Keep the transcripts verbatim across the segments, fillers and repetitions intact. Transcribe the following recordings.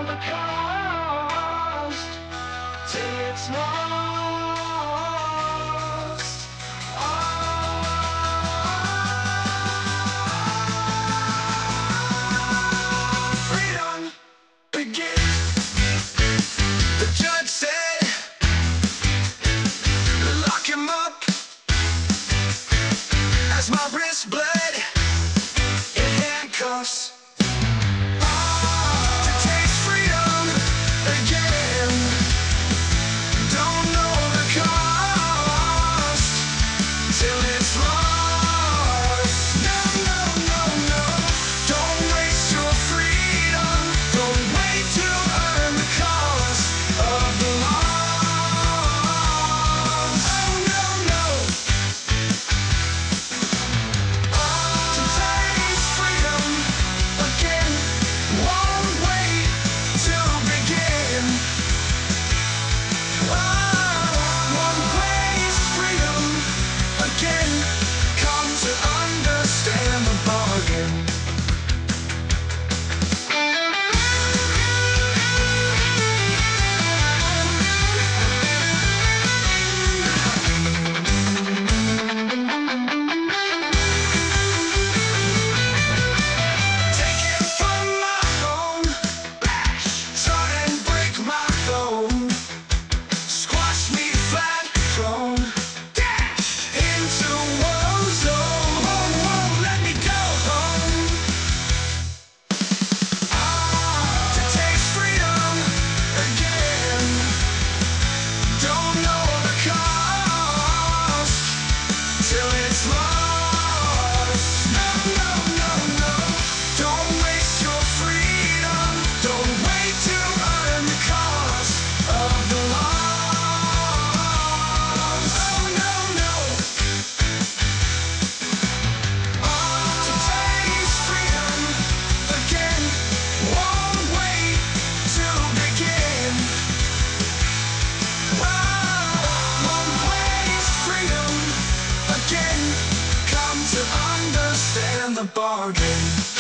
the cost till it's lost. Ah, freedom begins. The judge said, lock him up. As my wrist bled in handcuffs. To taste freedom again. Don't know the cost till it's lost. No, no, no, no. Don't waste your freedom. Don't wait to earn the cost of the loss. Oh, no, no. To taste freedom again. Won't wait to begin. Oh, won't waste freedom again. Come to understand the bargain. Take it from my home, bash, try and break my bone, squash me flat, thrown, dash into war zone. Oh, won't let me go home. Ah, to taste freedom again. Don't know the cost till it's lost. No, no, no, no. Don't waste your freedom. Don't wait to earn the cost of the loss. Oh, no, no. To taste freedom again. Won't wait to begin. Oh, won't waste freedom again. Come to understand the bargain.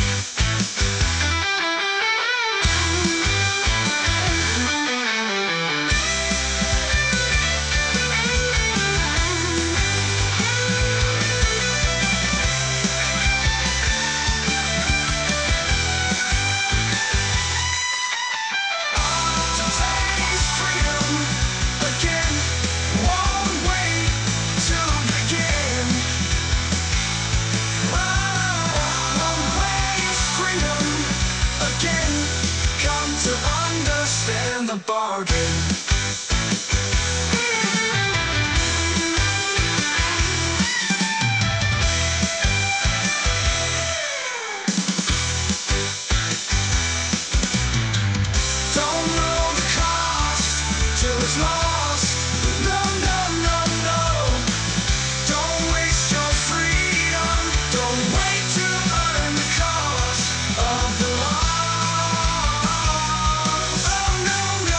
To taste freedom again. Won't wait to begin. Oh, won't waste freedom again. Come to understand the bargain. Don't know the cost till it's lost. No, no, no, no. Don't waste your freedom. Don't wait to earn the cost of the loss. Oh, no, no.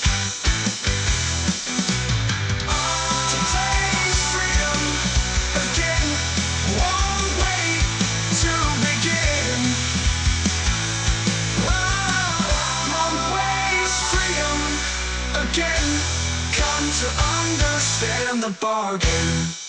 To taste freedom again. Won't wait to begin. Won't waste freedom again. Come to understand the bargain.